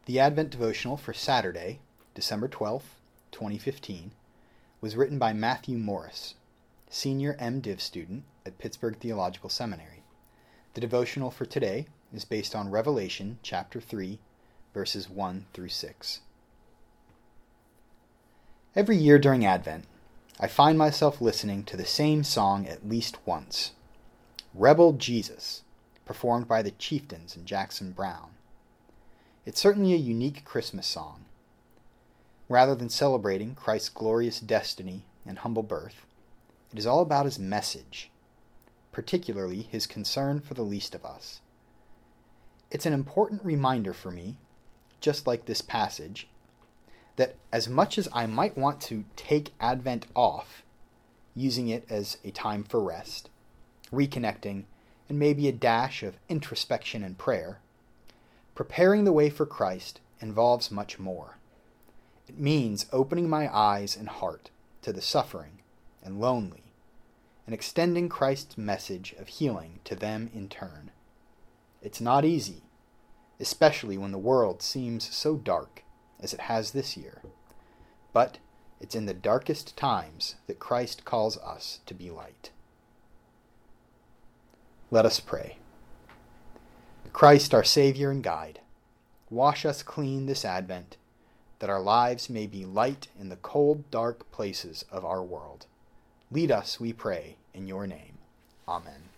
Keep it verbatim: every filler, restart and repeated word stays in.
The Advent devotional for Saturday, December twelfth, twenty fifteen, was written by Matthew Morris, Senior MDiv student at Pittsburgh Theological Seminary. The devotional for today is based on Revelation chapter three, verses one through six. Every year during Advent, I find myself listening to the same song at least once. Rebel Jesus, performed by the Chieftains and Jackson Browne. It's certainly a unique Christmas song. Rather than celebrating Christ's glorious destiny and humble birth, it is all about his message, particularly his concern for the least of us. It's an important reminder for me, just like this passage, that as much as I might want to take Advent off, using it as a time for rest, reconnecting, and maybe a dash of introspection and prayer, preparing the way for Christ involves much more. It means opening my eyes and heart to the suffering and lonely, and extending Christ's message of healing to them in turn. It's not easy, especially when the world seems so dark as it has this year, but it's in the darkest times that Christ calls us to be light. Let us pray. Christ, our Savior and Guide, wash us clean this Advent, that our lives may be light in the cold, dark places of our world. Lead us, we pray, in your name. Amen.